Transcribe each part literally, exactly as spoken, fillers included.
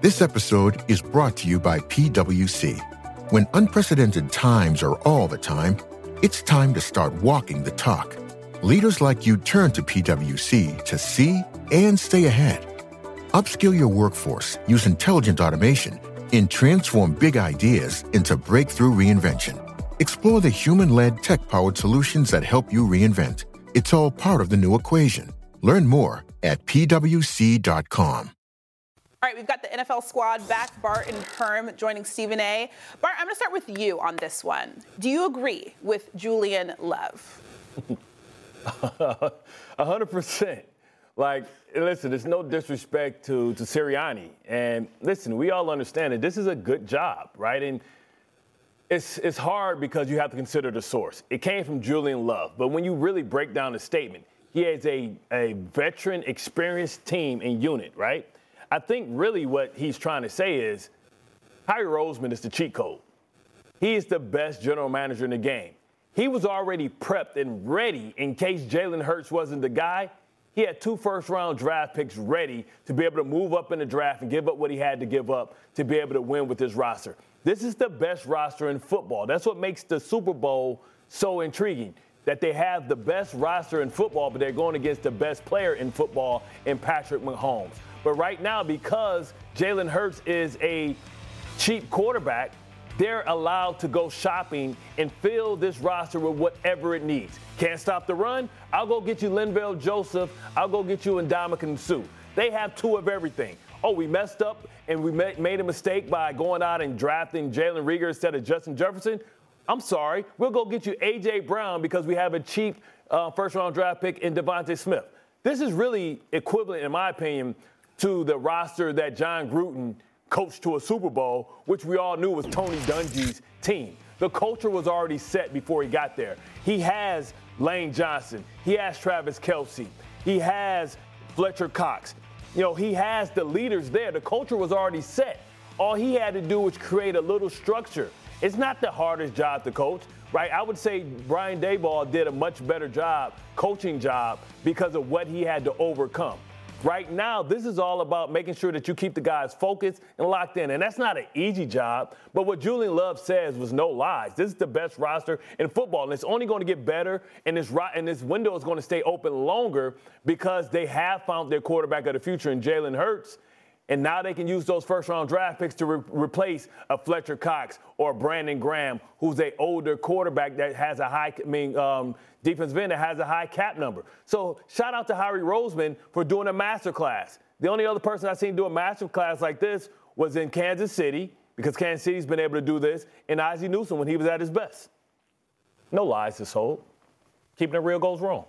This episode is brought to you by P W C. When unprecedented times are all the time, it's time to start walking the talk. Leaders like you turn to P W C to see and stay ahead. Upskill your workforce, use intelligent automation, and transform big ideas into breakthrough reinvention. Explore the human-led, tech-powered solutions that help you reinvent. It's all part of the new equation. Learn more at P W C dot com. All right, we've got the N F L squad back, Bart and Herm joining Stephen A. Bart, I'm going to start with you on this one. Do you agree with Julian Love? A hundred percent. Like, listen, there's no disrespect to, to Sirianni. And listen, we all understand that this is a good job, right? And it's it's hard because you have to consider the source. It came from Julian Love. But when you really break down the statement, he has a, a veteran, experienced team and unit, right? I think really what he's trying to say is Howie Roseman is the cheat code. He is the best general manager in the game. He was already prepped and ready in case Jalen Hurts wasn't the guy. He had two first-round draft picks ready to be able to move up in the draft and give up what he had to give up to be able to win with this roster. This is the best roster in football. That's what makes the Super Bowl so intriguing, that they have the best roster in football, but they're going against the best player in football in Patrick Mahomes. But right now, because Jalen Hurts is a cheap quarterback, they're allowed to go shopping and fill this roster with whatever it needs. Can't stop the run? I'll go get you Linval Joseph. I'll go get you Ndamukong Suh. They have two of everything. Oh, we messed up and we made a mistake by going out and drafting Jalen Reagor instead of Justin Jefferson. I'm sorry. We'll go get you A J. Brown because we have a cheap uh, first-round draft pick in Devontae Smith. This is really equivalent, in my opinion, to the roster that John Gruden coached to a Super Bowl, which we all knew was Tony Dungy's team. The culture was already set before he got there. He has Lane Johnson. He has Travis Kelce. He has Fletcher Cox. You know, he has the leaders there. The culture was already set. All he had to do was create a little structure. It's not the hardest job to coach, right? I would say Brian Daboll did a much better job, coaching job, because of what he had to overcome. Right now, this is all about making sure that you keep the guys focused and locked in. And that's not an easy job. But what Julian Love says was no lies. This is the best roster in football. And it's only going to get better. And this, and this window is going to stay open longer because they have found their quarterback of the future in Jalen Hurts. And now they can use those first-round draft picks to re- replace a Fletcher Cox or a Brandon Graham, who's an older quarterback that has a high, I mean, um, defensive end that has a high cap number. So shout out to Howie Roseman for doing a masterclass. The only other person I've seen do a masterclass like this was in Kansas City, because Kansas City's been able to do this, and Ozzie Newsome when he was at his best. No lies this whole. Keeping it real goes wrong.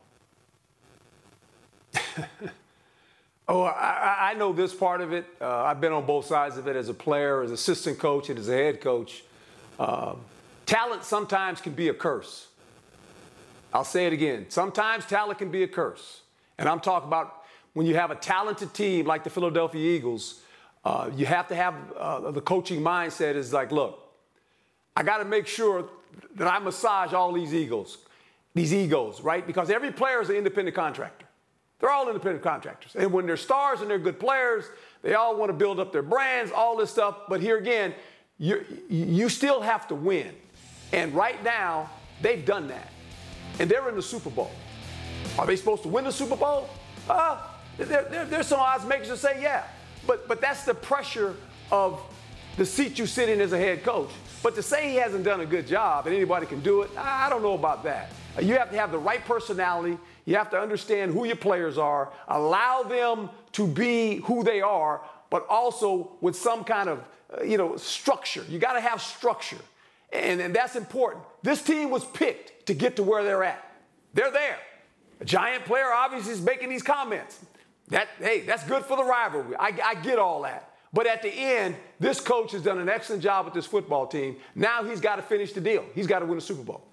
Oh, I, I know this part of it. Uh, I've been on both sides of it as a player, as assistant coach, and as a head coach. Uh, talent sometimes can be a curse. I'll say it again. Sometimes talent can be a curse. And I'm talking about when you have a talented team like the Philadelphia Eagles, uh, you have to have uh, the coaching mindset is like, look, I got to make sure that I massage all these egos, these egos, right? Because every player is an independent contractor. They're all independent contractors. And when they're stars and they're good players, they all want to build up their brands, all this stuff. But here again, you you still have to win. And right now, they've done that. And they're in the Super Bowl. Are they supposed to win the Super Bowl? Uh, there, there, there's some odds makers that say yeah. But, but that's the pressure of the seat you sit in as a head coach. But to say he hasn't done a good job and anybody can do it, I don't know about that. You have to have the right personality. You have to understand who your players are, allow them to be who they are, but also with some kind of, uh, you know, structure. You got to have structure, and, and that's important. This team was picked to get to where they're at. They're there. A giant player obviously is making these comments. That, hey, that's good for the rivalry. I, I get all that. But at the end, this coach has done an excellent job with this football team. Now he's got to finish the deal. He's got to win the Super Bowl.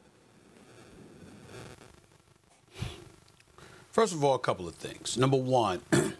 First of all, a couple of things. Number one,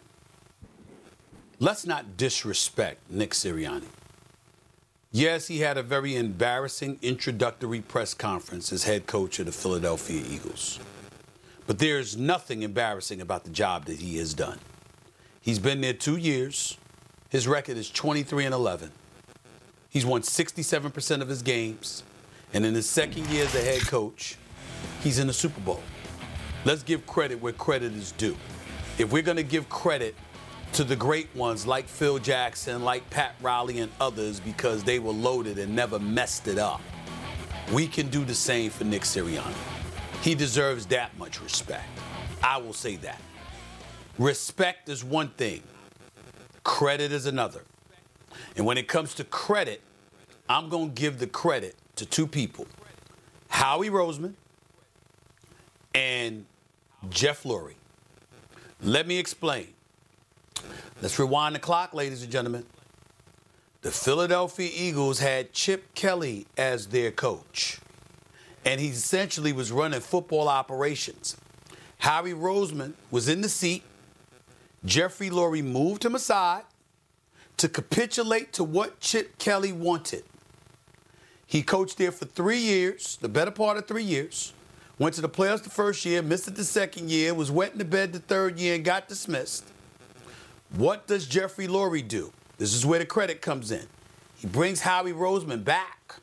let's not disrespect Nick Sirianni. Yes, he had a very embarrassing introductory press conference as head coach of the Philadelphia Eagles. But there's nothing embarrassing about the job that he has done. He's been there two years. His record is twenty-three and eleven. He's won sixty-seven percent of his games. And in his second year as a head coach, he's in the Super Bowl. Let's give credit where credit is due. If we're going to give credit to the great ones like Phil Jackson, like Pat Riley and others because they were loaded and never messed it up, we can do the same for Nick Sirianni. He deserves that much respect. I will say that. Respect is one thing. Credit is another. And when it comes to credit, I'm going to give the credit to two people, Howie Roseman and Jeff Lurie. Let me explain. Let's rewind the clock, ladies and gentlemen. The Philadelphia Eagles had Chip Kelly as their coach, and he essentially was running football operations. Howie Roseman was in the seat. Jeffrey Lurie moved him aside to capitulate to what Chip Kelly wanted. He coached there for three years, the better part of three years. Went to the playoffs the first year, missed it the second year, was wet in the bed the third year, and got dismissed. What does Jeffrey Lurie do? This is where the credit comes in. He brings Howie Roseman back.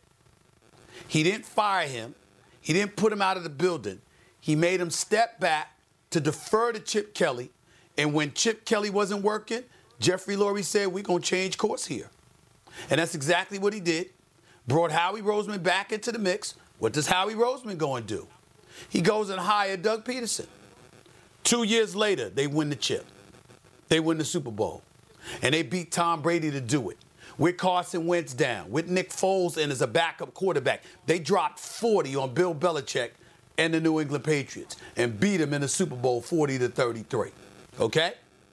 He didn't fire him. He didn't put him out of the building. He made him step back to defer to Chip Kelly. And when Chip Kelly wasn't working, Jeffrey Lurie said, we're going to change course here. And that's exactly what he did. Brought Howie Roseman back into the mix. What does Howie Roseman go and do? He goes and hired Doug Peterson. Two years later, they win the chip. They win the Super Bowl. And they beat Tom Brady to do it. With Carson Wentz down, with Nick Foles in as a backup quarterback. They dropped forty on Bill Belichick and the New England Patriots and beat him in the Super Bowl forty to thirty-three. Okay?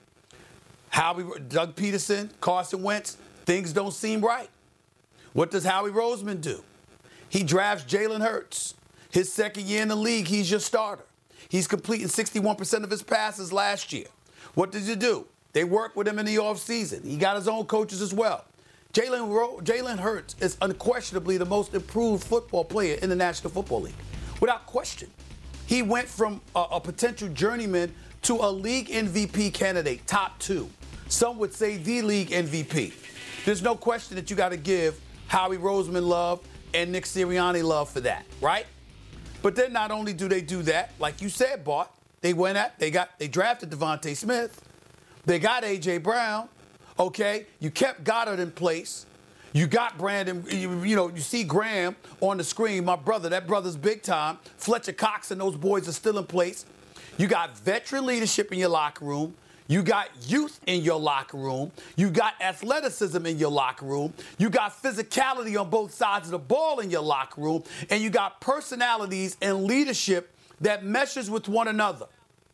Howie, Doug Peterson, Carson Wentz, things don't seem right. What does Howie Roseman do? He drafts Jalen Hurts. His second year in the league, he's your starter. He's completing sixty-one percent of his passes last year. What does he do? They work with him in the offseason. He got his own coaches as well. Jalen Ro- Jalen Hurts is unquestionably the most improved football player in the National Football League, without question. He went from a, a potential journeyman to a league M V P candidate, top two. Some would say the league M V P. There's no question that you got to give Howie Roseman love and Nick Sirianni love for that, right? But then not only do they do that, like you said, Bart, they went at, they got, they drafted Devontae Smith. They got A J Brown. Okay, you kept Goddard in place. You got Brandon, you, you know, you see Graham on the screen, my brother, that brother's big time. Fletcher Cox and those boys are still in place. You got veteran leadership in your locker room. You got youth in your locker room. You got athleticism in your locker room. You got physicality on both sides of the ball in your locker room. And you got personalities and leadership that meshes with one another.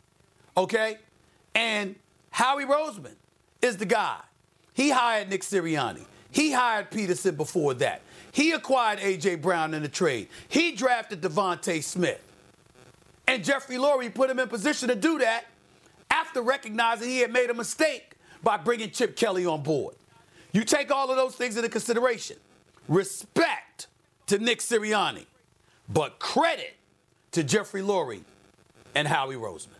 Okay? And Howie Roseman is the guy. He hired Nick Sirianni. He hired Peterson before that. He acquired A J Brown in the trade. He drafted Devontae Smith. And Jeffrey Lurie put him in position to do that after recognizing he had made a mistake by bringing Chip Kelly on board. You take all of those things into consideration. Respect to Nick Sirianni, but credit to Jeffrey Lurie and Howie Roseman.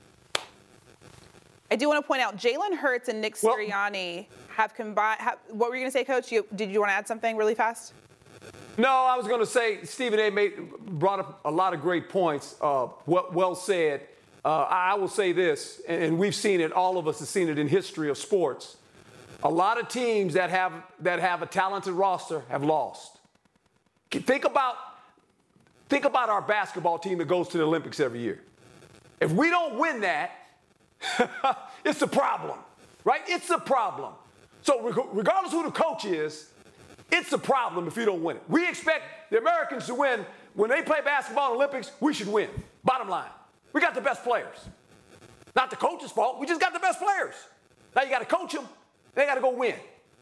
I do want to point out Jalen Hurts and Nick Well, Sirianni have combined. Have, what were you going to say, Coach? You, did you want to add something really fast? No, I was going to say Stephen A. made, brought up a lot of great points. Uh, well, well said. Uh, I will say this, and we've seen it. All of us have seen it in history of sports. A lot of teams that have that have a talented roster have lost. Think about think about our basketball team that goes to the Olympics every year. If we don't win that, it's a problem, right? It's a problem. So regardless who the coach is, it's a problem if you don't win it. We expect the Americans to win. When they play basketball in the Olympics, we should win. Bottom line. We got the best players. Not the coach's fault. We just got the best players. Now you got to coach them. They got to go win.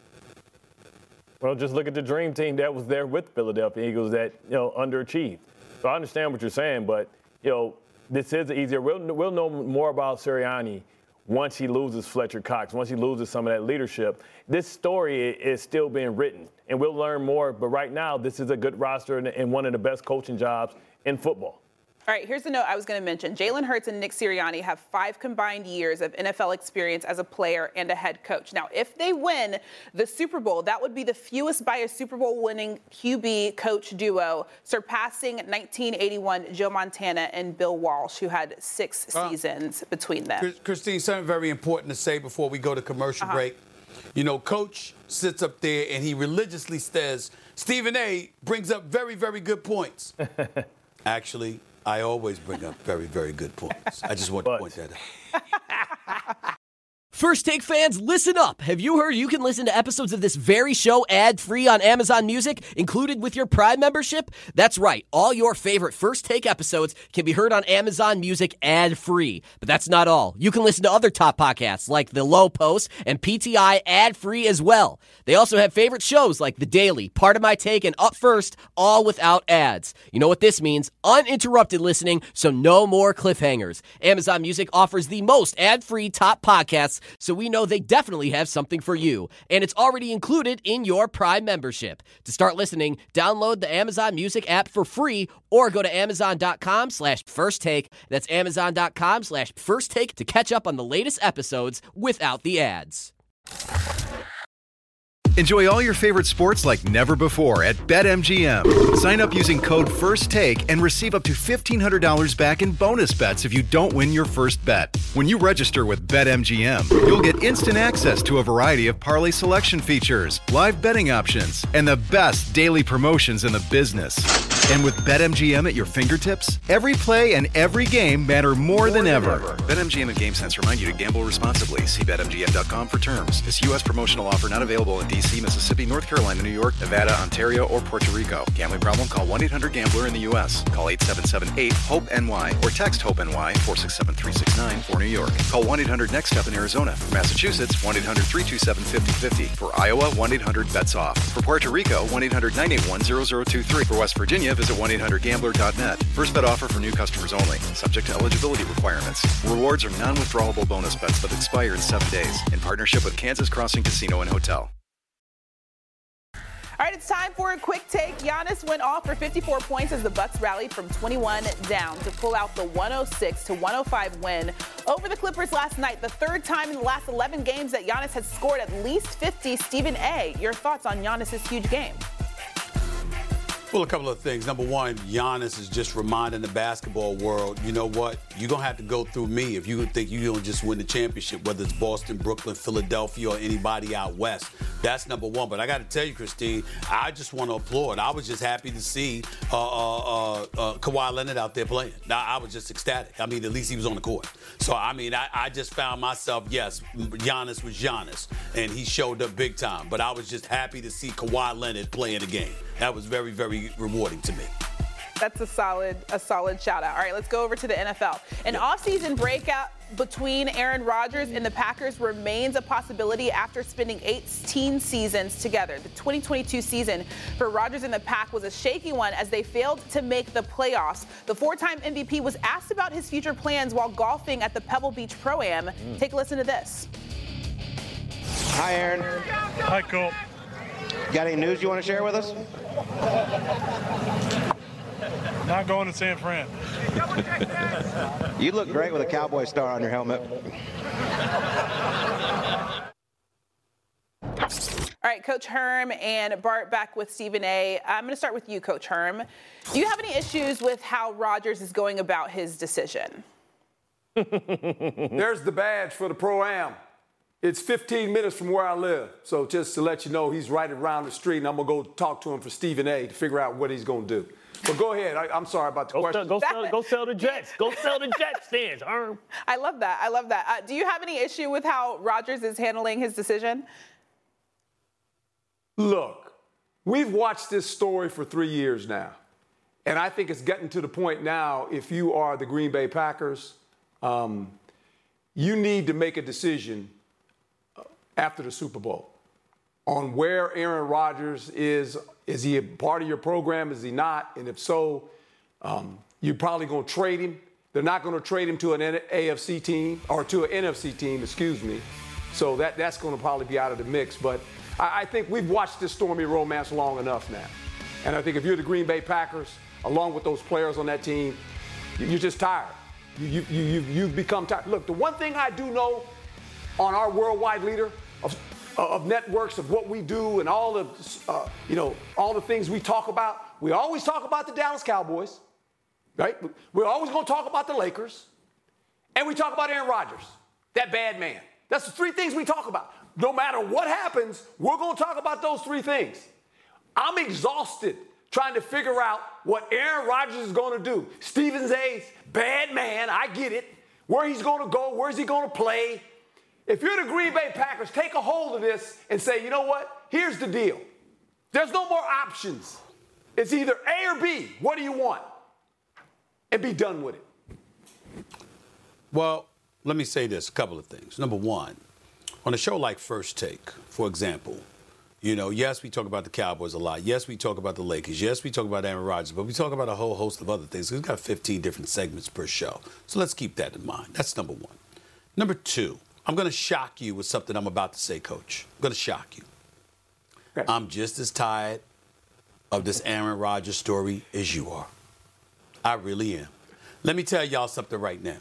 Well, just look at the dream team that was there with Philadelphia Eagles that, you know, underachieved. So I understand what you're saying, but, you know, this is easier. We'll, we'll know more about Sirianni once he loses Fletcher Cox, once he loses some of that leadership. This story is still being written, and we'll learn more. But right now, this is a good roster and one of the best coaching jobs in football. All right, here's the note I was going to mention. Jalen Hurts and Nick Sirianni have five combined years of N F L experience as a player and a head coach. Now, if they win the Super Bowl, that would be the fewest by a Super Bowl winning Q B coach duo, surpassing nineteen eighty-one Joe Montana and Bill Walsh, who had six uh, seasons between them. Christine, something very important to say before we go to commercial uh-huh. break. You know, Coach sits up there and he religiously says, Stephen A. brings up very, very good points. Actually, I always bring up very, very good points. I just want to point that out. First Take fans, listen up. Have you heard you can listen to episodes of this very show ad-free on Amazon Music, included with your Prime membership? That's right. All your favorite First Take episodes can be heard on Amazon Music ad-free. But that's not all. You can listen to other top podcasts like The Low Post and P T I ad-free as well. They also have favorite shows like The Daily, Part of My Take, and Up First, all without ads. You know what this means? Uninterrupted listening, so no more cliffhangers. Amazon Music offers the most ad-free top podcasts, so we know they definitely have something for you. And it's already included in your Prime membership. To start listening, download the Amazon Music app for free or go to amazon.com slash first take. That's amazon.com slash first take to catch up on the latest episodes without the ads. Enjoy all your favorite sports like never before at BetMGM. Sign up using code FIRSTTAKE and receive up to fifteen hundred dollars back in bonus bets if you don't win your first bet. When you register with BetMGM, you'll get instant access to a variety of parlay selection features, live betting options, and the best daily promotions in the business. And with BetMGM at your fingertips, every play and every game matter more, more than, than ever. ever. BetMGM and GameSense remind you to gamble responsibly. See Bet M G M dot com for terms. This U S promotional offer not available in D C, Mississippi, North Carolina, New York, Nevada, Ontario, or Puerto Rico. Gambling problem? Call one eight hundred gambler in the U S. Call eight seven seven eight hope N Y or text HOPE-NY four six seven three six nine for New York. Call one eight hundred next step in Arizona. For Massachusetts, one eight hundred three two seven five zero five zero. For Iowa, one eight hundred bets off. For Puerto Rico, one eight hundred nine eight one zero zero two three. For West Virginia, visit one eight hundred gambler dot net. First bet offer for new customers only. Subject to eligibility requirements. Rewards are non-withdrawable bonus bets that expire in seven days. In partnership with Kansas Crossing Casino and Hotel. All right, it's time for a quick take. Giannis went off for fifty-four points as the Bucks rallied from twenty-one down to pull out the one oh six to one oh five win over the Clippers last night. The third time in the last eleven games that Giannis has scored at least fifty. Stephen A., your thoughts on Giannis' huge game? Well, a couple of things. Number one, Giannis is just reminding the basketball world, you know what? You're going to have to go through me if you think you're going to just win the championship, whether it's Boston, Brooklyn, Philadelphia, or anybody out west. That's number one. But I got to tell you, Christine, I just want to applaud. I was just happy to see uh, uh, uh, uh, Kawhi Leonard out there playing. I, I was just ecstatic. I mean, at least he was on the court. So, I mean, I, I just found myself, yes, Giannis was Giannis, and he showed up big time. But I was just happy to see Kawhi Leonard playing the game. That was very, very rewarding to me. That's a solid, a solid shout out. All right, let's go over to the N F L. An yeah. offseason breakout between Aaron Rodgers and the Packers remains a possibility after spending eighteen seasons together. The twenty twenty-two season for Rodgers and the Pack was a shaky one as they failed to make the playoffs. The four-time M V P was asked about his future plans while golfing at the Pebble Beach Pro-Am. Mm. Take a listen to this. Hi, Aaron. Hi, Cole. Got any news you want to share with us? Not going to San Fran. You look great with a cowboy star on your helmet. All right, Coach Herm and Bart back with Stephen A. I'm going to start with you, Coach Herm. Do you have any issues with how Rodgers is going about his decision? There's the badge for the Pro-Am. It's fifteen minutes from where I live. So just to let you know, he's right around the street, and I'm going to go talk to him for Stephen A. to figure out what he's going to do. But go ahead. I, I'm sorry about the go question. Sell, go, sell, go sell the Jets. Go sell the Jets stands, Herm. I love that. I love that. Uh, do you have any issue with how Rodgers is handling his decision? Look, we've watched this story for three years now. And I think it's getting to the point now, if you are the Green Bay Packers, um, you need to make a decision after the Super Bowl on where Aaron Rodgers is. Is he a part of your program? Is he not? And if so, um, you're probably going to trade him. They're not going to trade him to an A F C team or to an N F C team, excuse me. So that, that's going to probably be out of the mix. But I, I think we've watched this stormy romance long enough now. And I think if you're the Green Bay Packers, along with those players on that team, You're just tired. You, you, you, you've, you've become tired. Look, the one thing I do know on our worldwide leader of, of networks, of what we do and all the, uh, you know, all the things we talk about, we always talk about the Dallas Cowboys, right? We're always going to talk about the Lakers, and we talk about Aaron Rodgers, that bad man. That's the three things we talk about. No matter what happens, we're going to talk about those three things. I'm exhausted trying to figure out what Aaron Rodgers is going to do. Stephen A's bad man, I get it. Where he's going to go, where's he going to play? If you're the Green Bay Packers, take a hold of this and say, you know what? Here's the deal. There's no more options. It's either A or B. What do you want? And be done with it. Well, let me say this, a couple of things. Number one, on a show like First Take, for example, you know, yes, we talk about the Cowboys a lot. Yes, we talk about the Lakers. Yes, we talk about Aaron Rodgers. But we talk about a whole host of other things. We've got fifteen different segments per show. So let's keep that in mind. That's number one. Number two, I'm going to shock you with something I'm about to say, Coach. I'm going to shock you. Okay. I'm just as tired of this Aaron Rodgers story as you are. I really am. Let me tell y'all something right now.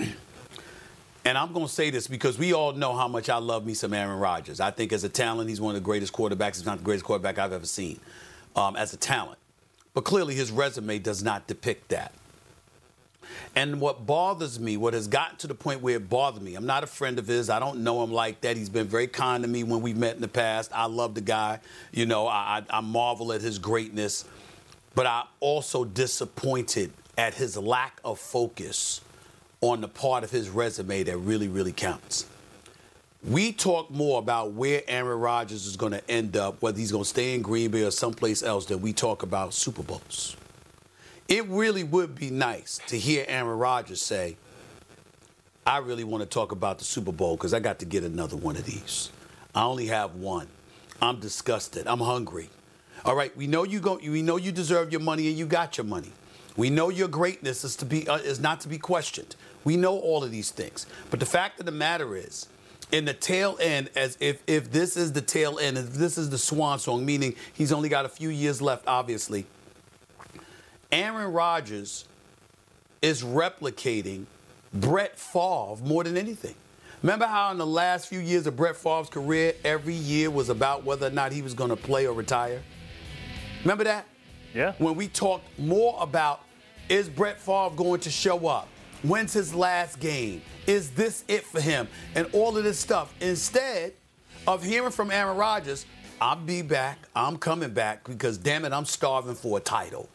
And I'm going to say this because we all know how much I love me some Aaron Rodgers. I think as a talent, he's one of the greatest quarterbacks, if not the greatest quarterback I've ever seen um, as a talent. But clearly his resume does not depict that. And what bothers me, what has gotten to the point where it bothers me, I'm not a friend of his. I don't know him like that. He's been very kind to me when we've met in the past. I love the guy. You know, I, I, I marvel at his greatness. But I'm also disappointed at his lack of focus on the part of his resume that really, really counts. We talk more about where Aaron Rodgers is going to end up, whether he's going to stay in Green Bay or someplace else, than we talk about Super Bowls. It really would be nice to hear Aaron Rodgers say, I really want to talk about the Super Bowl because I got to get another one of these. I only have one. I'm disgusted. I'm hungry. All right, we know you go. We know you deserve your money and you got your money. We know your greatness is to be uh, is not to be questioned. We know all of these things. But the fact of the matter is, in the tail end, as if, if this is the tail end, if this is the swan song, meaning he's only got a few years left, obviously, Aaron Rodgers is replicating Brett Favre more than anything. Remember how in the last few years of Brett Favre's career, every year was about whether or not he was going to play or retire? Remember that? Yeah. When we talked more about, is Brett Favre going to show up? When's his last game? Is this it for him? And all of this stuff. Instead of hearing from Aaron Rodgers, I'll be back, I'm coming back because, damn it, I'm starving for a title.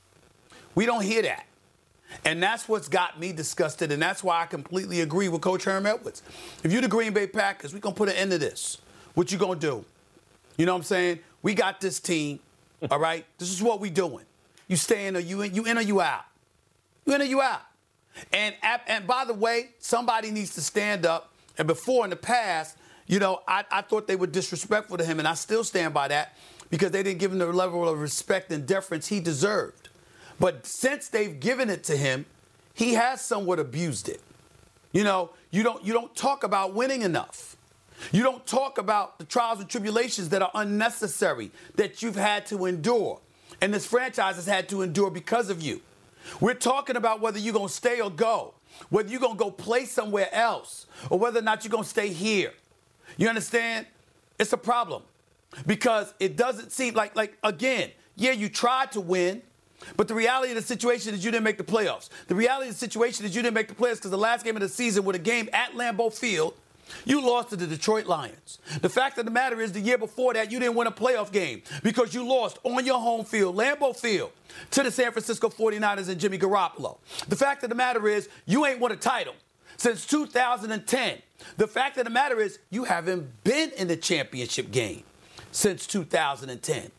We don't hear that. And that's what's got me disgusted, and that's why I completely agree with Coach Herm Edwards. If you're the Green Bay Packers, we're going to put an end to this. What you going to do? You know what I'm saying? We got this team, all right? This is what we doing. You stay in or you in, you in or you out. You in or you out. And, and by the way, somebody needs to stand up. And before, in the past, you know, I, I thought they were disrespectful to him, and I still stand by that because they didn't give him the level of respect and deference he deserved. But since they've given it to him, he has somewhat abused it. You know, you don't you don't talk about winning enough. You don't talk about the trials and tribulations that are unnecessary that you've had to endure. And this franchise has had to endure because of you. We're talking about whether you're going to stay or go, whether you're going to go play somewhere else, or whether or not you're going to stay here. You understand? It's a problem because it doesn't seem like, like again, yeah, you tried to win, but the reality of the situation is you didn't make the playoffs. The reality of the situation is you didn't make the playoffs because the last game of the season with a game at Lambeau Field, you lost to the Detroit Lions. The fact of the matter is the year before that, you didn't win a playoff game because you lost on your home field, Lambeau Field, to the San Francisco forty-niners and Jimmy Garoppolo. The fact of the matter is you ain't won a title since two thousand ten. The fact of the matter is you haven't been in the championship game since two thousand ten.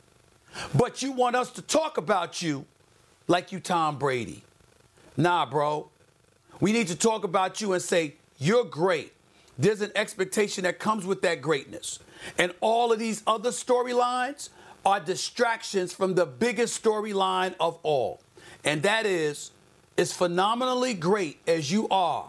But you want us to talk about you like you Tom Brady. Nah, bro. We need to talk about you and say, you're great. There's an expectation that comes with that greatness. And all of these other storylines are distractions from the biggest storyline of all. And that is, as phenomenally great as you are,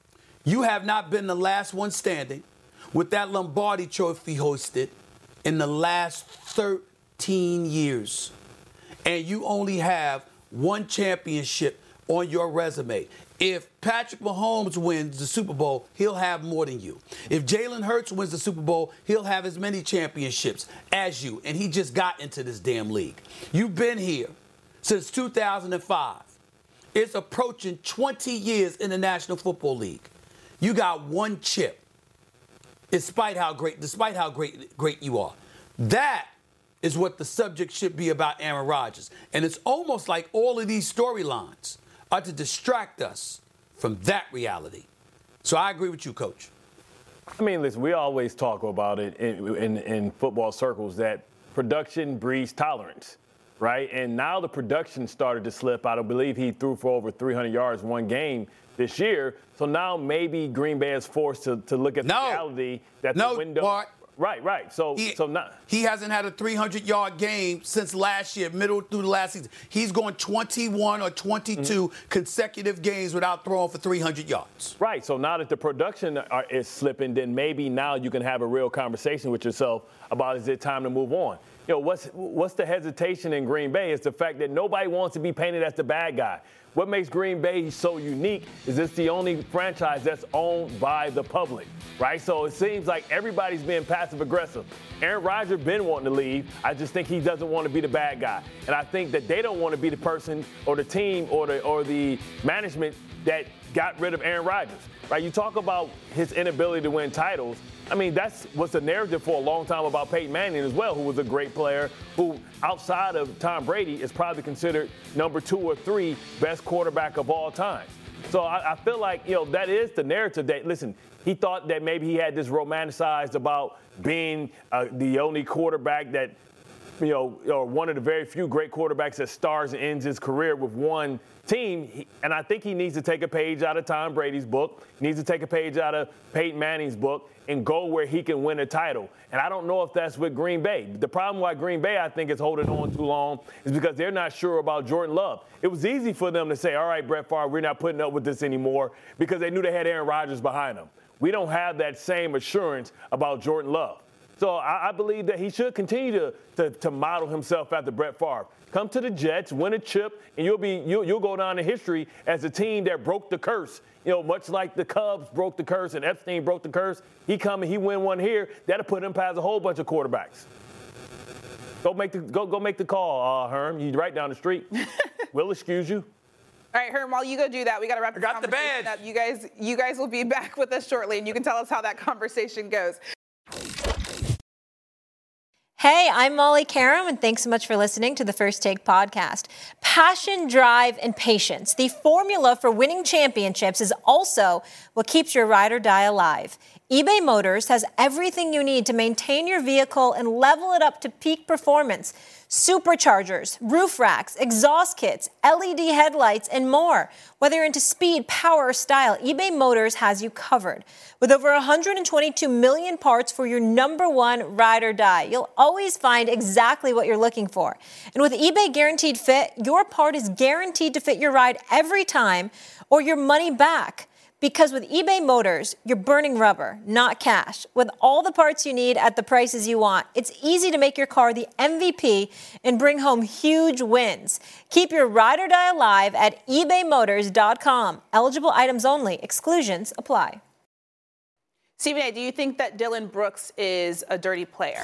you have not been the last one standing with that Lombardi trophy hosted in the last thirteen years. And you only have one championship on your resume. If Patrick Mahomes wins the Super Bowl, he'll have more than you. If Jalen Hurts wins the Super Bowl, he'll have as many championships as you. And he just got into this damn league. You've been here since two thousand five. It's approaching twenty years in the National Football League. You got one chip, despite how great, despite how great, great you are. That is what the subject should be about Aaron Rodgers. And it's almost like all of these storylines are to distract us from that reality. So I agree with you, Coach. I mean, listen, we always talk about it in, in, in football circles that production breeds tolerance, right? And now the production started to slip. I don't believe he threw for over three hundred yards one game this year. So now maybe Green Bay is forced to, to look at the no. reality that no, the window. Bart. Right, right. So, he, so not. He hasn't had a three hundred yard game since last year, middle through the last season. He's going twenty-one or twenty-two mm-hmm. consecutive games without throwing for three hundred yards. Right. So now that the production are, is slipping, then maybe now you can have a real conversation with yourself about, is it time to move on? You know, what's what's the hesitation in Green Bay is the fact that nobody wants to be painted as the bad guy. What makes Green Bay so unique is it's the only franchise that's owned by the public, right? So it seems like everybody's being passive-aggressive. Aaron Rodgers been wanting to leave. I just think he doesn't want to be the bad guy. And I think that they don't want to be the person or the team or the or the management that got rid of Aaron Rodgers, right? You talk about his inability to win titles. I mean, that's what's the narrative for a long time about Peyton Manning as well, who was a great player, who outside of Tom Brady is probably considered number two or three best quarterback of all time. So I, I feel like, you know, that is the narrative that, listen, he thought that maybe he had this romanticized about being uh, the only quarterback that, you know, or one of the very few great quarterbacks that stars and ends his career with one team. And I think he needs to take a page out of Tom Brady's book, he needs to take a page out of Peyton Manning's book, and go where he can win a title. And I don't know if that's with Green Bay. The problem why Green Bay, I think, is holding on too long is because they're not sure about Jordan Love. It was easy for them to say, all right, Brett Favre, we're not putting up with this anymore, because they knew they had Aaron Rodgers behind them. We don't have that same assurance about Jordan Love. So I, I believe that he should continue to, to, to model himself after Brett Favre. Come to the Jets, win a chip, and you'll be you'll, you'll go down in history as a team that broke the curse. You know, much like the Cubs broke the curse and Epstein broke the curse. He come and he win one here. That'll put him past a whole bunch of quarterbacks. Go make the go go make the call, uh, Herm. You right down the street. We'll excuse you. All right, Herm, while you go do that, we got to wrap I this got the conversation badge. up. You guys, you guys will be back with us shortly, and you can tell us how that conversation goes. Hey, I'm Molly Karam, and thanks so much for listening to the First Take podcast. Passion, drive, and patience. The formula for winning championships is also what keeps your ride or die alive. eBay Motors has everything you need to maintain your vehicle and level it up to peak performance. Superchargers, roof racks, exhaust kits, L E D headlights, and more. Whether you're into speed, power, or style, eBay Motors has you covered. With over one hundred twenty-two million parts for your number one ride or die, you'll always find exactly what you're looking for. And with eBay Guaranteed Fit, your part is guaranteed to fit your ride every time or your money back. Because with eBay Motors, you're burning rubber, not cash. With all the parts you need at the prices you want, it's easy to make your car the M V P and bring home huge wins. Keep your ride or die alive at ebay motors dot com. Eligible items only. Exclusions apply. Stephen A., do you think that Dillon Brooks is a dirty player?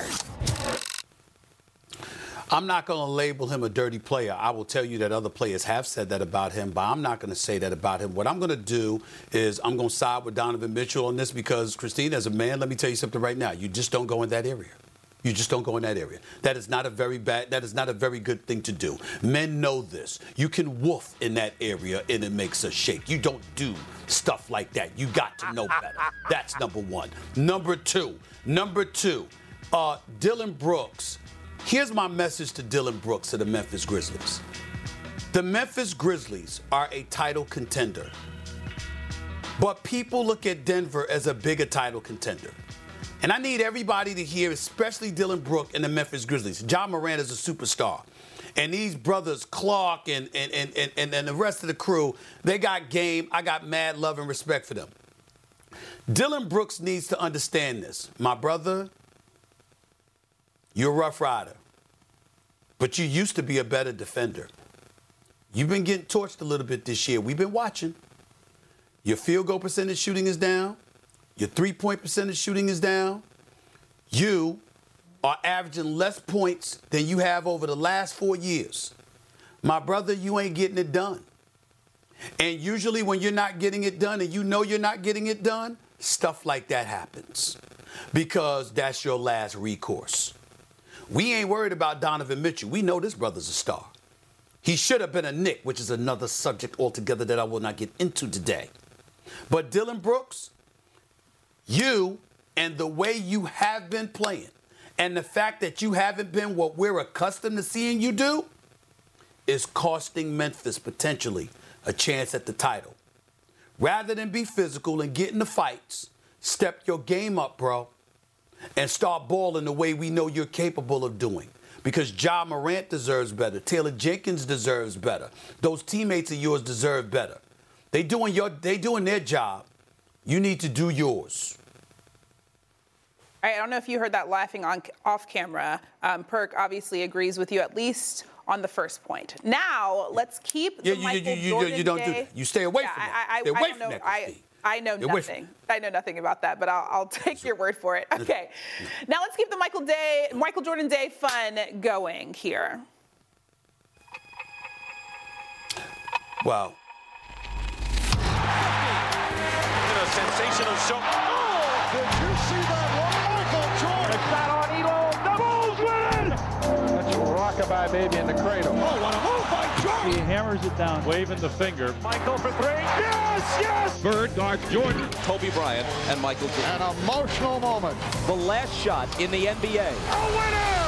I'm not going to label him a dirty player. I will tell you that other players have said that about him, but I'm not going to say that about him. What I'm going to do is I'm going to side with Donovan Mitchell on this because, Christine, as a man, let me tell you something right now. You just don't go in that area. You just don't go in that area. That is not a very bad, that is not a very good thing to do. Men know this. You can woof in that area and it makes us shake. You don't do stuff like that. You got to know better. That's number one. Number two, number two, uh, Dillon Brooks. Here's my message to Dillon Brooks to the Memphis Grizzlies. The Memphis Grizzlies are a title contender, but people look at Denver as a bigger title contender. And I need everybody to hear, especially Dillon Brooks and the Memphis Grizzlies. John Morant is a superstar. And these brothers, Clark and, and, and, and, and the rest of the crew, they got game. I got mad love and respect for them. Dillon Brooks needs to understand this. My brother, you're a rough rider, but you used to be a better defender. you've been getting torched a little bit this year. We've been watching. Your field goal percentage shooting is down. Your three-point percentage shooting is down. You are averaging less points than you have over the last four years. My brother, you ain't getting it done. And usually when you're not getting it done and you know you're not getting it done, stuff like that happens because that's your last recourse. We ain't worried about Donovan Mitchell. We know this brother's a star. He should have been a Knick, which is another subject altogether that I will not get into today. But Dillon Brooks, you and the way you have been playing and the fact that you haven't been what we're accustomed to seeing you do is costing Memphis potentially a chance at the title. Rather than be physical and get in the fights, step your game up, bro, and start balling the way we know you're capable of doing. Because Ja Morant deserves better. Taylor Jenkins deserves better. Those teammates of yours deserve better. They doing your, they doing their job. You need to do yours. All right, I don't know if you heard that laughing on off camera. Um, Perk obviously agrees with you at least on the first point. Now, let's keep the yeah, you, Michael you, you, Jordan you don't Day. do that. You stay away yeah, from I, that. I, Stay away I don't from know. that, I, Christine. I know Stay nothing. I know nothing about that, but I'll, I'll take your word for it. Okay. Now let's keep the Michael Day, Michael Jordan Day fun going here. Wow. A sensational shot. Oh, did you see that one? Michael Jordan. It's not on Elo. The Bulls win! That's rockabye baby in the cradle. Oh, what a move by Jordan. He hammers it down, waving the finger. Michael for three. Yes, yes! Bird guards Jordan. Kobe Bryant and Michael Jordan. An emotional moment. The last shot in the N B A. A winner!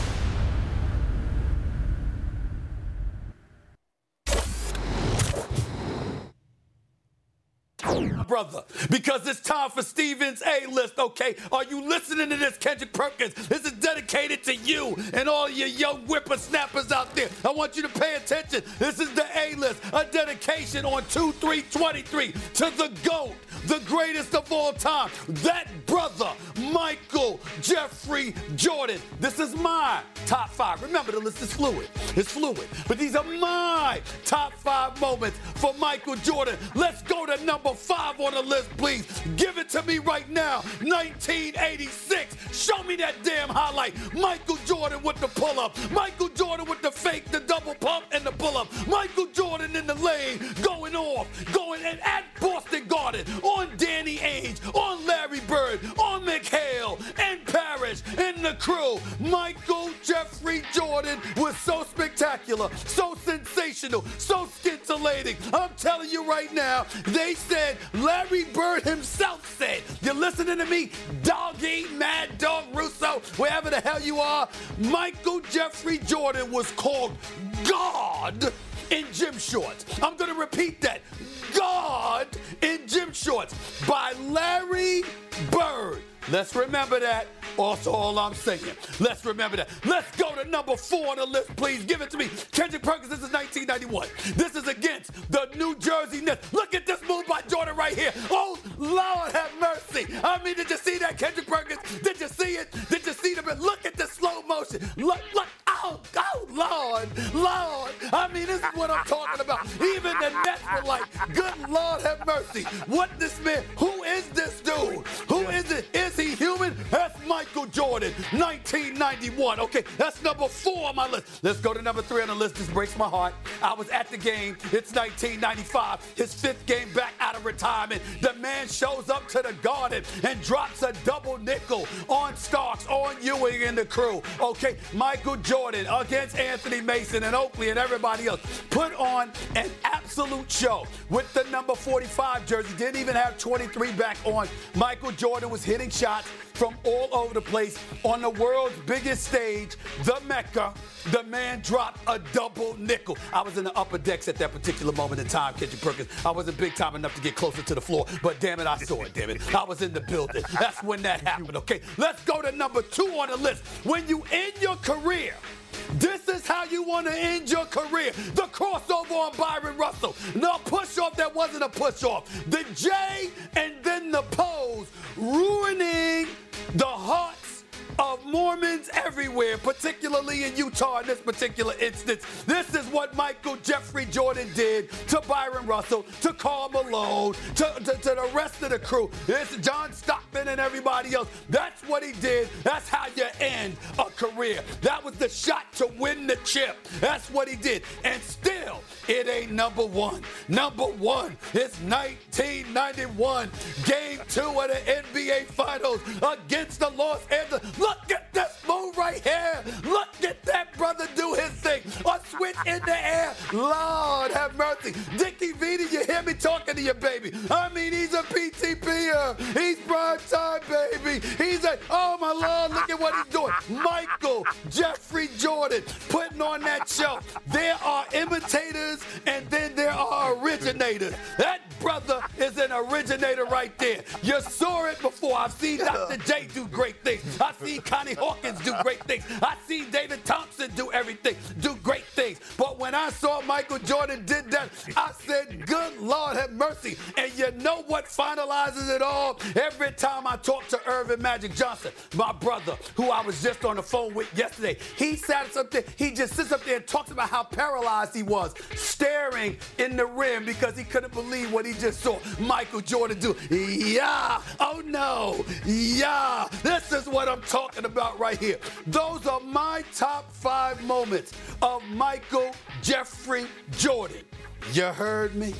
Brother, because it's time for Steven's A-list, okay? Are you listening to this, Kendrick Perkins? This is dedicated to you and all your young whippersnappers out there. I want you to pay attention. This is the A-list, a dedication on two three twenty-three to the GOAT, the greatest of all time, that brother, Michael Jeffrey Jordan. This is my top five. Remember, the list is fluid. It's fluid. But these are my top five moments for Michael Jordan. Let's go to number five on the list, please. Give it to me right now. nineteen eighty-six. Show me that damn highlight. Michael Jordan with the pull-up. Michael Jordan with the fake, the double pump, and the pull-up. Michael Jordan in the lane, going off, going in at Boston Garden, on Danny Ainge, on Larry Bird, on McHale, and Parrish, and the crew. Michael Jeffrey Jordan was so spectacular, so sensational, so scintillating. I'm telling you right now, they said, Larry Bird himself said, you're listening to me, Doggy, Mad Dog Russo, wherever the hell you are, Michael Jeffrey Jordan was called God in gym shorts. I'm going to repeat that. God in gym shorts by Larry Bird. Let's remember that. Also, all I'm saying. Let's remember that. Let's go to number four on the list, please. Give it to me. Kendrick Perkins, this is nineteen ninety-one. This is against the New Jersey Nets. Look at this move by Jordan right here. Oh, Lord have mercy. I mean, did you see that, Kendrick Perkins? Did you see it? Did you see the Look at the slow motion. Look, look. Oh, oh, Lord, Lord. I mean, this is what I'm talking about. Even the Nets were like, good Lord have mercy. What this man, who is this dude? Who is it? Is he human? That's Michael Jordan, nineteen ninety-one. Okay, that's number four on my list. Let's go to number three on the list. This breaks my heart. I was at the game. It's nineteen ninety-five. His fifth game back out of retirement. The man shows up to the Garden and drops a double nickel on Starks, on Ewing and the crew. Okay, Michael Jordan against Anthony Mason and Oakley and everybody else put on an absolute show with the number forty-five jersey. Didn't even have twenty-three back on. Michael Jordan was hitting shots from all over the place on the world's biggest stage, the Mecca. The man dropped a double nickel. I was in the upper decks at that particular moment in time, Kendrick Perkins. I wasn't big time enough to get closer to the floor, but damn it, I saw it, damn it. I was in the building. That's when that happened, okay? Let's go to number two on the list. When you end your career, this is how you want to end your career. The crossover on Byron Russell. No push-off that wasn't a push-off. The J and then the pose, ruining the hearts of Mormons everywhere, particularly in Utah in this particular instance. This is what Michael Jeffrey Jordan did to Byron Russell, to Karl Malone, to, to, to the rest of the crew. This is John Stockton and everybody else. That's what he did. That's how you end a career. That was the shot to win the chip. That's what he did. And still, it ain't number one. Number one is nineteen ninety-one, game two of the N B A Finals against the Los Angeles. Look at this move right here. Look at that brother do his thing. A switch in the air. Lord have mercy. Dickie Vita, you hear me talking to you, baby. I mean, he's a P T P-er. He's prime time, baby. He's a, oh my Lord, look at what he's doing. Michael Jeffrey Jordan putting on that show. There are imitators and then there are originators. That brother is an originator right there. You saw it before. I've seen Doctor J do great things. I've seen Connie Hawkins do great things. I've seen David Thompson do everything, do great things. But when I saw Michael Jordan did that, I said, good Lord have mercy. And you know what finalizes it all? Every time I talk to Irvin Magic Johnson, my brother, who I was just on the phone with yesterday, he sat up there, he just sits up there and talks about how paralyzed he was, staring in the rim because he couldn't believe what he just saw Michael Jordan do. Yeah, oh no, yeah, this is what I'm talking about right here. Those are my top five moments of Michael Jeffrey Jordan. You heard me?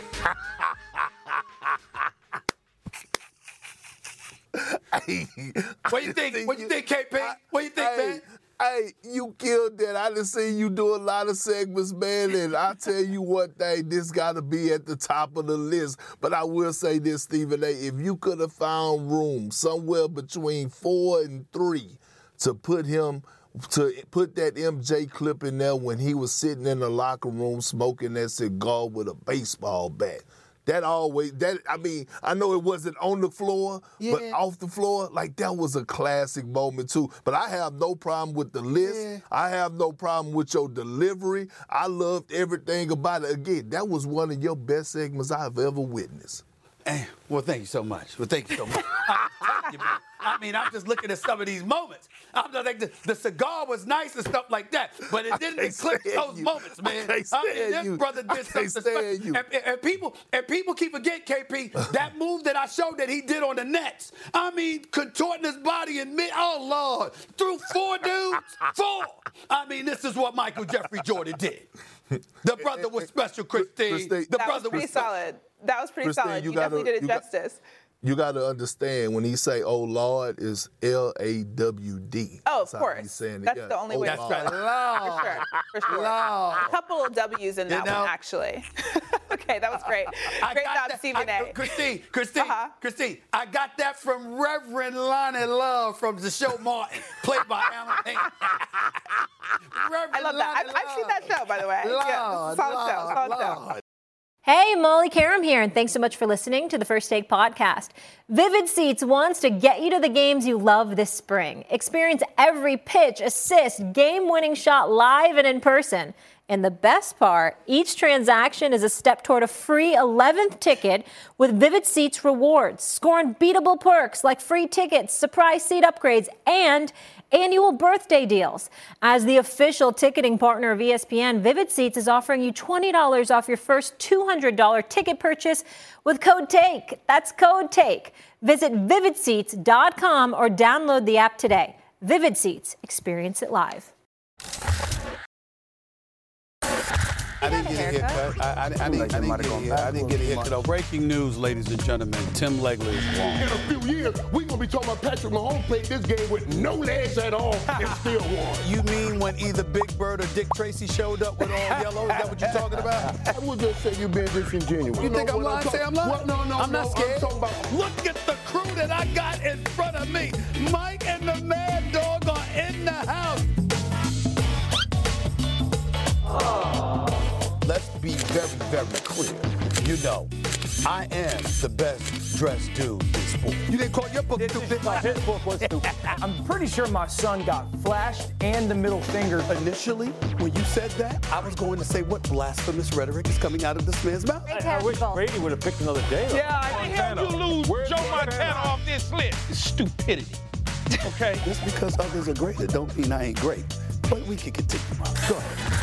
What do you think? What do you think, K P? What do you think, hey, man? Hey, you killed that. I done seen you do a lot of segments, man, and I tell you what, thing, this got to be at the top of the list. But I will say this, Stephen A., if you could have found room somewhere between four and three to put him, to put that M J clip in there when he was sitting in the locker room smoking that cigar with a baseball bat. That always, that I mean, I know it wasn't on the floor, yeah. but off the floor, like that was a classic moment too. But I have no problem with the list. Yeah. I have no problem with your delivery. I loved everything about it. Again, that was one of your best segments I've ever witnessed. Hey, well, thank you so much. Well, thank you so much. you, I mean, I'm just looking at some of these moments. I'm just like, the, the cigar was nice and stuff like that, but it didn't eclipse those you. moments, man. I, I mean, this you. brother did something special. You. And, and, people, and people keep forgetting, K P, that move that I showed that he did on the Nets. I mean, contorting his body and mid, oh, Lord, through four dudes, four. I mean, this is what Michael Jeffrey Jordan did. The brother was special, Christine. Christine. The that brother was pretty was solid. That was pretty Christine, solid. You, you gotta, definitely did it you justice. Got, you got to understand, when he say, oh, Lord, is L A W D. Oh, That's of course. He's saying it. That's yeah. the only oh, way. That's right. Lord. For sure. For sure. Lord. A couple of W's in that you know, one, actually. Okay, that was great. Great job, that. Stephen I, A. Christine, Christine, uh-huh. Christine, I got that from Reverend Lonnie Love from the show Martin, played by Alan Payne. I love that. I've, I've seen that show, by the way. Lord, yeah, solid Lord, show. Solid Lord. show. Hey, Molly Karam here, and thanks so much for listening to the First Take podcast. Vivid Seats wants to get you to the games you love this spring. Experience every pitch, assist, game-winning shot live and in person. And the best part, each transaction is a step toward a free eleventh ticket with Vivid Seats rewards. Score unbeatable perks like free tickets, surprise seat upgrades, and annual birthday deals. As the official ticketing partner of E S P N, Vivid Seats is offering you twenty dollars off your first two hundred dollars ticket purchase with code TAKE. That's code TAKE. Visit vivid seats dot com or download the app today. Vivid Seats. Experience it live. I didn't get a haircut. I, I, I, didn't, I, didn't, get a, I didn't get a haircut. Breaking news, ladies and gentlemen. Tim Legler is wrong. In a few years, we're going to be talking about Patrick Mahomes played this game with no legs at all and still won. You mean when either Big Bird or Dick Tracy showed up with all yellow? Is that what you're talking about? I would just say you're being disingenuous. You, you think know, I'm lying? Say I'm lying? What? No, no, I'm no. not scared. I'm about- Look at the crew that I got in front of me. Mike and the Mad Dog are in the house. Oh. Let's be very, very clear. You know, I am the best dressed dude in sports. You didn't call your book stupid. His book was stupid. I'm pretty sure my son got flashed and the middle finger. Initially, when you said that, I was going to say what blasphemous rhetoric is coming out of this man's mouth. I, I wish Brady would have picked another day. Yeah, I How you lose Where's Joe Montana off this list? Stupidity. Okay. Just because others are greater don't mean I ain't great. But we can continue on. Go ahead.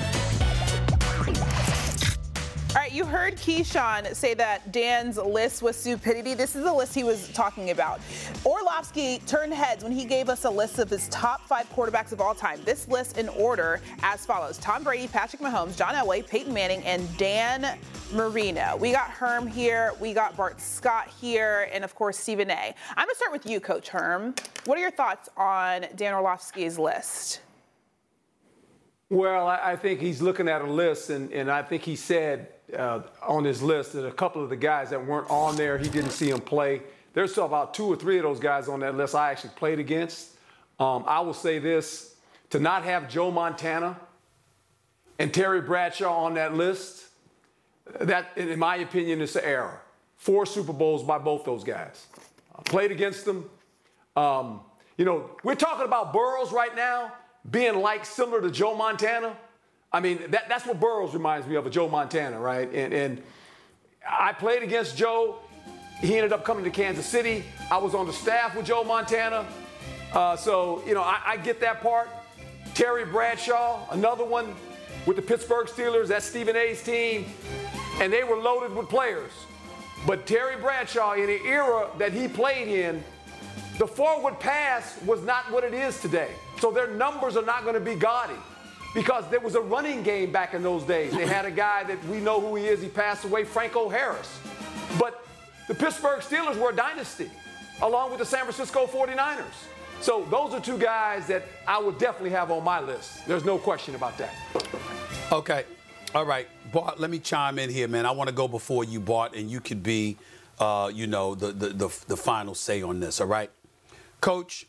All right, you heard Keyshawn say that Dan's list was stupidity. This is the list he was talking about. Orlovsky turned heads when he gave us a list of his top five quarterbacks of all time. This list in order as follows: Tom Brady, Patrick Mahomes, John Elway, Peyton Manning, and Dan Marino. We got Herm here, we got Bart Scott here, and of course Stephen A. I'm gonna start with you, Coach Herm. What are your thoughts on Dan Orlovsky's list? Well, I, I think he's looking at a list, and, and I think he said uh, on his list that a couple of the guys that weren't on there, he didn't see them play. There's still about two or three of those guys on that list I actually played against. Um, I will say this, to not have Joe Montana and Terry Bradshaw on that list, that, in my opinion, is an error. Four Super Bowls by both those guys. I played against them. Um, you know, we're talking about Burrows right now being like similar to Joe Montana. I mean, that, that's what Burrows reminds me of, a Joe Montana, right? And, and I played against Joe. He ended up coming to Kansas City. I was on the staff with Joe Montana. Uh, so, you know, I, I get that part. Terry Bradshaw, another one with the Pittsburgh Steelers. That's Stephen A's team. And they were loaded with players. But Terry Bradshaw, in the era that he played in, the forward pass was not what it is today. So their numbers are not going to be gaudy because there was a running game back in those days. They had a guy that we know who he is. He passed away, Franco Harris. But the Pittsburgh Steelers were a dynasty, along with the San Francisco forty-niners. So those are two guys that I would definitely have on my list. There's no question about that. Okay. All right. Bart, let me chime in here, man. I want to go before you, Bart, and you could be, uh, you know, the, the, the, the final say on this, all right? Coach,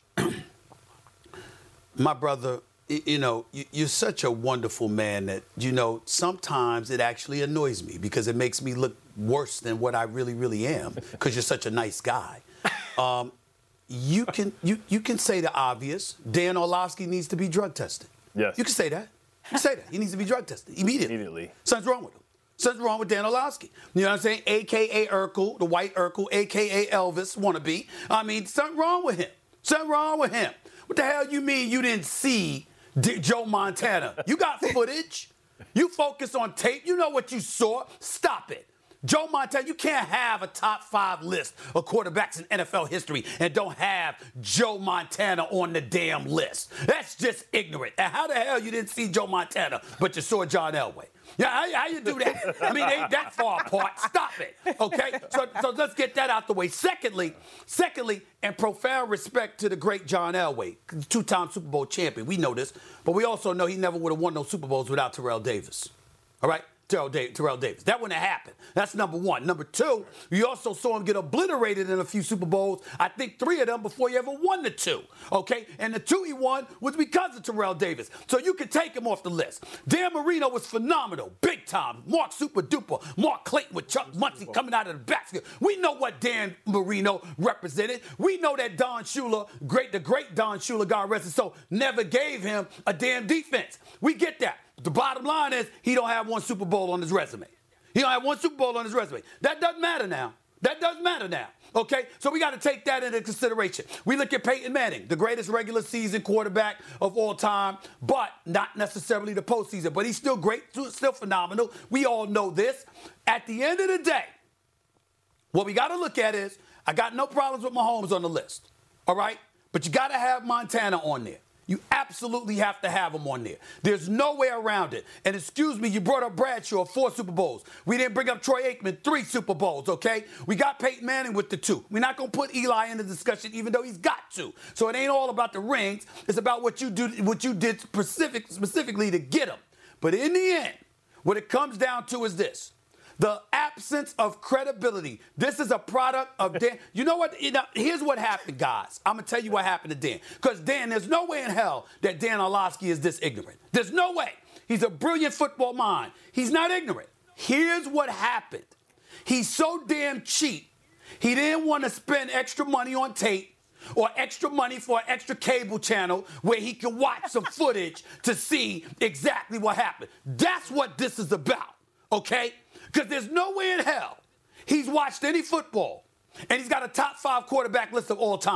my brother, you know, you're such a wonderful man that, you know, sometimes it actually annoys me because it makes me look worse than what I really, really am because you're such a nice guy. Um, you can you, you can say the obvious. Dan Orlovsky needs to be drug tested. Yes. You can say that. You can say that. He needs to be drug tested immediately. Immediately. Something's wrong with him. Something's wrong with Dan Orlovsky. You know what I'm saying? A K A Urkel, the white Urkel, A K A Elvis wannabe. I mean, something wrong with him. Something wrong with him. What the hell you mean you didn't see D- Joe Montana? You got footage. You focus on tape. You know what you saw. Stop it. Joe Montana, you can't have a top five list of quarterbacks in N F L history and don't have Joe Montana on the damn list. That's just ignorant. And how the hell you didn't see Joe Montana, but you saw John Elway? Yeah, how, how you do that? I mean, they ain't that far apart. Stop it, okay? So, so let's get that out the way. Secondly, secondly, and profound respect to the great John Elway, two-time Super Bowl champion. We know this, but we also know he never would have won those Super Bowls without Terrell Davis. All right? Terrell Davis, Terrell Davis. That wouldn't have happened. That's number one. Number two, you also saw him get obliterated in a few Super Bowls. I think three of them before he ever won the two. Okay? And the two he won was because of Terrell Davis. So you can take him off the list. Dan Marino was phenomenal. Big time. Mark Super Duper. Mark Clayton with Chuck Muncie coming out of the backfield. We know what Dan Marino represented. We know that Don Shula, great, the great Don Shula, God rest his soul, never gave him a damn defense. We get that. The bottom line is he don't have one Super Bowl on his resume. He don't have one Super Bowl on his resume. That doesn't matter now. That doesn't matter now. Okay? So we got to take that into consideration. We look at Peyton Manning, the greatest regular season quarterback of all time, but not necessarily the postseason. But he's still great, still phenomenal. We all know this. At the end of the day, what we got to look at is, I got no problems with Mahomes on the list. All right? But you got to have Montana on there. You absolutely have to have him on there. There's no way around it. And excuse me, you brought up Bradshaw, four Super Bowls. We didn't bring up Troy Aikman, three Super Bowls, okay? We got Peyton Manning with the two. We're not going to put Eli in the discussion, even though he's got to. So it ain't all about the rings. It's about what you do, what you did specific, specifically to get him. But in the end, what it comes down to is this. The absence of credibility. This is a product of Dan. You know what? You know, here's what happened, guys. I'm going to tell you what happened to Dan. Because Dan, there's no way in hell that Dan Orlovsky is this ignorant. There's no way. He's a brilliant football mind. He's not ignorant. Here's what happened. He's so damn cheap, he didn't want to spend extra money on tape or extra money for an extra cable channel where he can watch some footage to see exactly what happened. That's what this is about, okay? Because there's no way in hell he's watched any football and he's got a top five quarterback list of all time.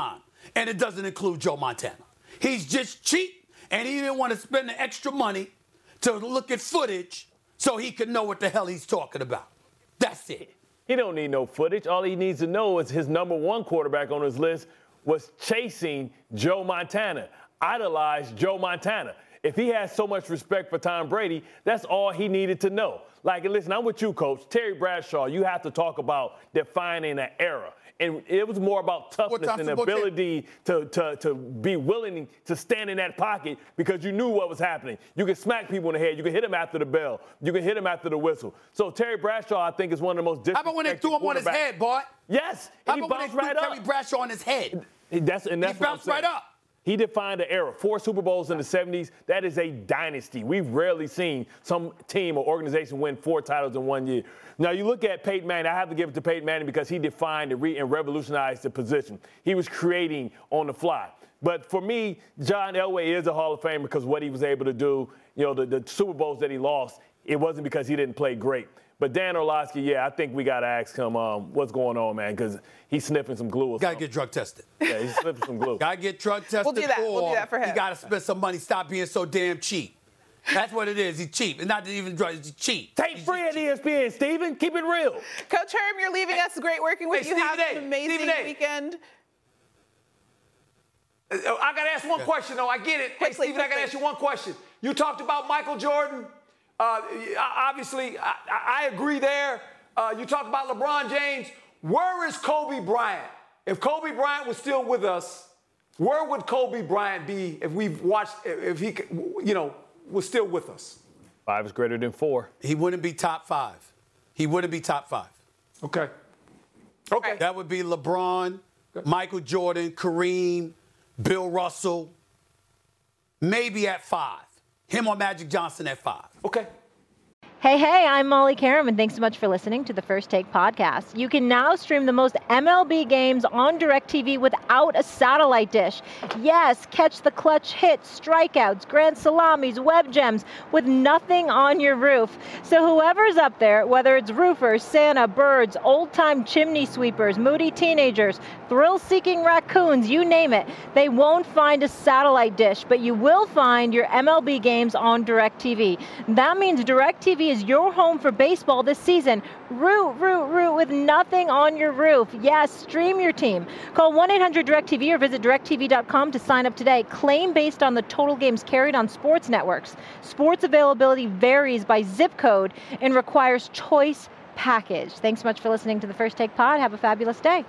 and it doesn't include Joe Montana. He's just cheap, and he didn't want to spend the extra money to look at footage so he could know what the hell he's talking about. That's it. He don't need no footage. All he needs to know is his number one quarterback on his list was chasing Joe Montana, idolized Joe Montana. If he has so much respect for Tom Brady, that's all he needed to know. Like, listen, I'm with you, Coach. Terry Bradshaw, you have to talk about defining an era. And it was more about toughness and ability to, to, to be willing to stand in that pocket because you knew what was happening. You could smack people in the head. You could hit them after the bell. You could hit them after the whistle. So Terry Bradshaw, I think, is one of the most disrespectful. How about when they threw him on his head, Bart? Yes. How he about when they threw right Terry up. Bradshaw on his head? That's, and that's he bounced right up. He defined an era. Four Super Bowls in the seventies. That is a dynasty. We've rarely seen some team or organization win four titles in one year. Now, you look at Peyton Manning. I have to give it to Peyton Manning because he defined and, re- and revolutionized the position. He was creating on the fly. But for me, John Elway is a Hall of Famer because what he was able to do, you know, the, the Super Bowls that he lost, it wasn't because he didn't play great. But Dan Orlovsky, yeah, I think we got to ask him um, what's going on, man, because he's sniffing some glue or Got to something. get drug tested. Yeah, he's sniffing some glue. Got to get drug tested. We'll do that. We'll do that for him. You got to spend some money. Stop being so damn cheap. That's what it is. He's cheap. And not even drugs. He's cheap. Take he's free at E S P N, Steven. Keep it real. Coach Herm, you're leaving us. Great working with Hey, you. Stephen Have A. an amazing Stephen A. weekend. I got to ask one question, though. I get it. Hey, Quickly, Stephen, I got to quickly. ask you one question. You talked about Michael Jordan. Uh, obviously, I, I agree there. Uh, you talked about LeBron James. Where is Kobe Bryant? If Kobe Bryant was still with us, where would Kobe Bryant be if we've watched, if he, you know, was still with us? Five is greater than four. He wouldn't be top five. He wouldn't be top five. Okay. Okay. That would be LeBron, Michael Jordan, Kareem, Bill Russell, maybe at five. Him or Magic Johnson at five. Okay. Hey, hey, I'm Molly Karam, and thanks so much for listening to the First Take podcast. You can now stream the most M L B games on DirecTV without a satellite dish. Yes, catch the clutch hits, strikeouts, grand salamis, web gems with nothing on your roof. So whoever's up there, whether it's roofers, Santa, birds, old-time chimney sweepers, moody teenagers, thrill-seeking raccoons, you name it, they won't find a satellite dish, but you will find your M L B games on DirecTV. That means DirecTV is your home for baseball this season. Root, root, root with nothing on your roof. Yes, stream your team. Call one eight hundred direct T V or visit direct T V dot com to sign up today. Claim based on the total games carried on sports networks. Sports availability varies by zip code and requires choice package. Thanks so much for listening to the First Take Pod. Have a fabulous day.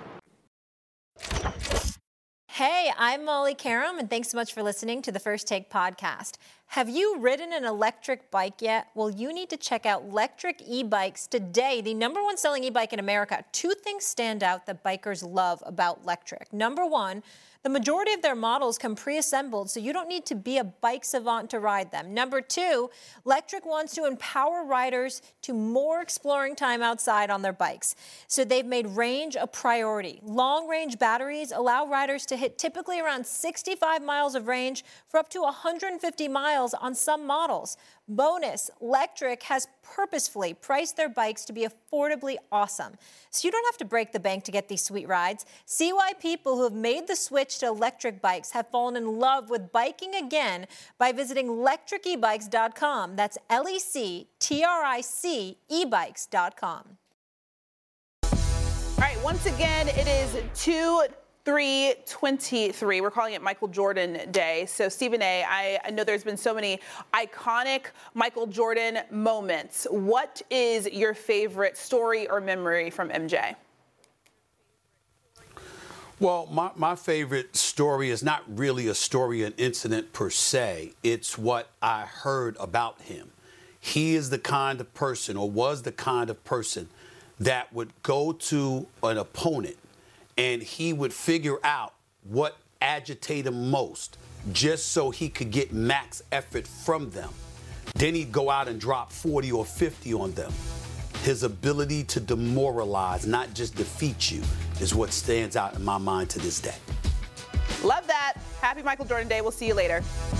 Hey, I'm Molly Karam, and thanks so much for listening to the First Take podcast. Have you ridden an electric bike yet? Well, you need to check out Lectric E-Bikes today, the number one selling e-bike in America. Two things stand out that bikers love about Lectric. Number one, the majority of their models come pre-assembled, so you don't need to be a bike savant to ride them. Number two, Lectric wants to empower riders to more exploring time outside on their bikes. So they've made range a priority. Long-range batteries allow riders to hit typically around sixty-five miles of range for up to one hundred fifty miles on some models. Bonus, Lectric has purposefully priced their bikes to be affordably awesome. So you don't have to break the bank to get these sweet rides. See why people who have made the switch to electric bikes have fallen in love with biking again by visiting lectric e bikes dot com. That's L E C T R I C e bikes dot com. All right, once again, it is two three twenty-three. We're calling it Michael Jordan Day. So, Stephen A., I, I know there's been so many iconic Michael Jordan moments. What is your favorite story or memory from M J? Well, my, my favorite story is not really a story, an incident per se. It's what I heard about him. He is the kind of person, or was the kind of person, that would go to an opponent and he would figure out what agitated him most just so he could get max effort from them. Then he'd go out and drop forty or fifty on them. His ability to demoralize, not just defeat you, is what stands out in my mind to this day. Love that. Happy Michael Jordan Day. We'll see you later.